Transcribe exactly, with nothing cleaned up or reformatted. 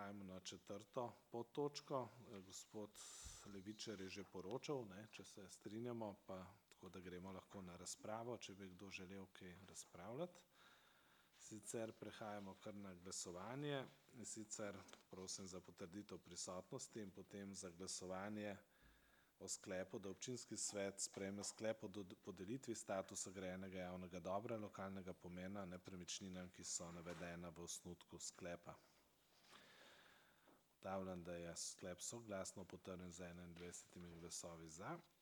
prehajamo na četrto podtočko. Gospod Levičar je že poročal, ne, če se strinjamo, pa tako da gremo lahko na razpravo, če bi kdo želel kaj razpravljati. Sicer prehajamo kar na glasovanje, in sicer prosim za potrditev prisotnosti in potem za glasovanje o sklepu, da občinski svet sprejme sklep o podelitvi statusa grajenega javnega dobra lokalnega pomena nepremičninam, ki so navedena v osnutku sklepa. Ugotavljam, da je sklep soglasno potrjen z enaindvajsetimi glasovi za.